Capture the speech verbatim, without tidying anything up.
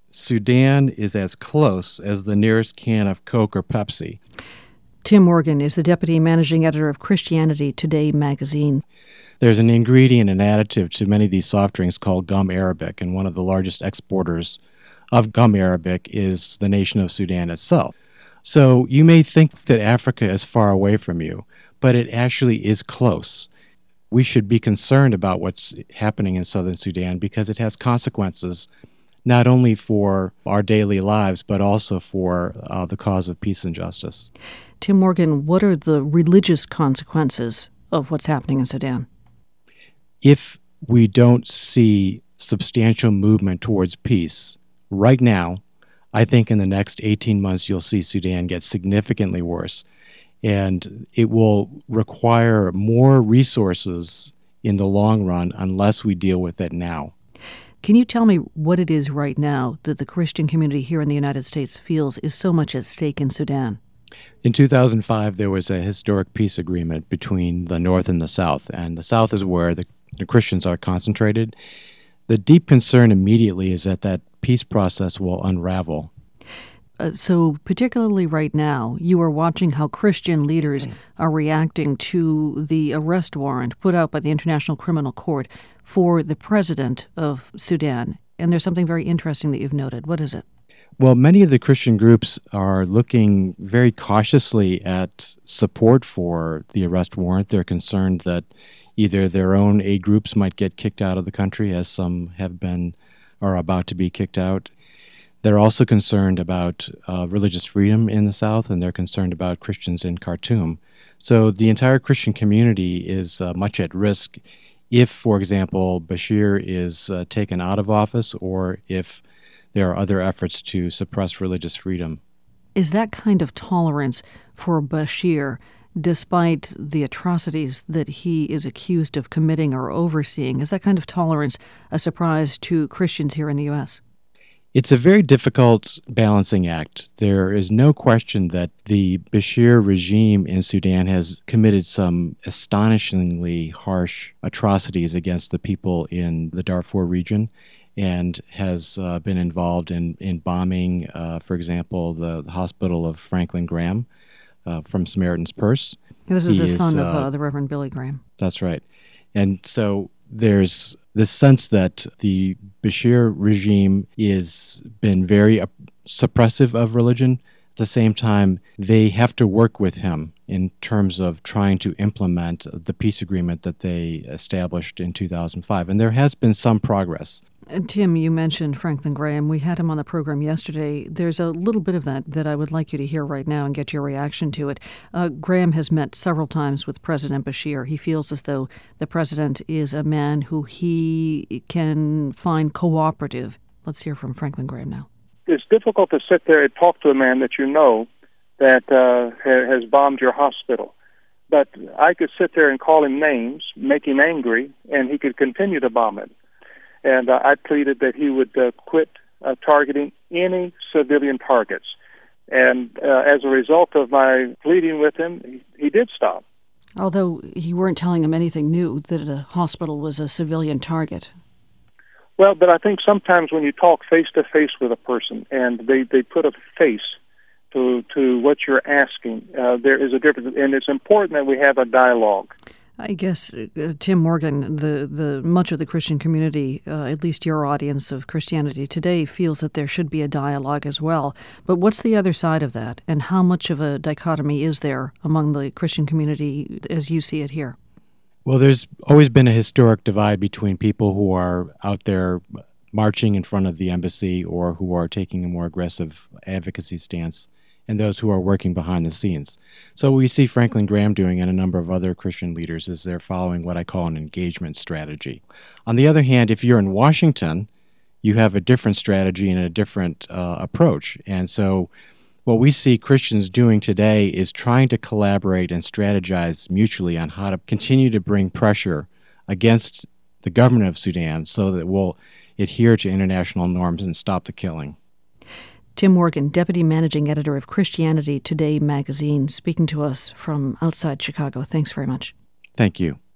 Sudan is as close as the nearest can of Coke or Pepsi. Tim Morgan is the deputy managing editor of Christianity Today magazine. There's an ingredient and additive to many of these soft drinks called gum arabic, and one of the largest exporters of gum arabic is the nation of Sudan itself. So you may think that Africa is far away from you, but it actually is close. We should be concerned about what's happening in southern Sudan because it has consequences not only for our daily lives, but also for uh, the cause of peace and justice. Tim Morgan, what are the religious consequences of what's happening in Sudan? If we don't see substantial movement towards peace right now, I think in the next eighteen months you'll see Sudan get significantly worse. And it will require more resources in the long run unless we deal with it now. Can you tell me what it is right now that the Christian community here in the United States feels is so much at stake in Sudan? In two thousand five, there was a historic peace agreement between the North and the South, and the South is where the, the Christians are concentrated. The deep concern immediately is that that peace process will unravel. Uh, so particularly right now, you are watching how Christian leaders are reacting to the arrest warrant put out by the International Criminal Court for the president of Sudan. And there's something very interesting that you've noted. What is it? Well, many of the Christian groups are looking very cautiously at support for the arrest warrant. They're concerned that either their own aid groups might get kicked out of the country, as some have been or are about to be kicked out. They're also concerned about uh, religious freedom in the South, and they're concerned about Christians in Khartoum. So the entire Christian community is uh, much at risk if, for example, Bashir is uh, taken out of office or if there are other efforts to suppress religious freedom. Is that kind of tolerance for Bashir, despite the atrocities that he is accused of committing or overseeing, is that kind of tolerance a surprise to Christians here in the U S? It's a very difficult balancing act. There is no question that the Bashir regime in Sudan has committed some astonishingly harsh atrocities against the people in the Darfur region and has uh, been involved in, in bombing, uh, for example, the, the hospital of Franklin Graham uh, from Samaritan's Purse. This is he the is, son of uh, uh, the Reverend Billy Graham. That's right. And so there's this sense that the Bashir regime has been very uh, suppressive of religion. At the same time, they have to work with him in terms of trying to implement the peace agreement that they established in two thousand five. And there has been some progress. And Tim, you mentioned Franklin Graham. We had him on the program yesterday. There's a little bit of that that I would like you to hear right now and get your reaction to it. Uh, Graham has met several times with President Bashir. He feels as though the president is a man who he can find cooperative. Let's hear from Franklin Graham now. It's difficult to sit there and talk to a man that you know that uh, ha- has bombed your hospital. But I could sit there and call him names, make him angry, and he could continue to bomb it. And uh, I pleaded that he would uh, quit uh, targeting any civilian targets. And uh, as a result of my pleading with him, he, he did stop. Although you weren't telling him anything new, that a hospital was a civilian target. Well, but I think sometimes when you talk face-to-face with a person and they, they put a face to to what you're asking, uh, there is a difference. And it's important that we have a dialogue. I guess, uh, Tim Morgan, the, the much of the Christian community, uh, at least your audience of Christianity Today, feels that there should be a dialogue as well. But what's the other side of that? And how much of a dichotomy is there among the Christian community as you see it here? Well, there's always been a historic divide between people who are out there marching in front of the embassy or who are taking a more aggressive advocacy stance and those who are working behind the scenes. So we see Franklin Graham doing and a number of other Christian leaders is they're following what I call an engagement strategy. On the other hand, if you're in Washington, you have a different strategy and a different uh, approach. And so what we see Christians doing today is trying to collaborate and strategize mutually on how to continue to bring pressure against the government of Sudan so that we'll adhere to international norms and stop the killing. Tim Morgan, Deputy Managing Editor of Christianity Today magazine, speaking to us from outside Chicago. Thanks very much. Thank you.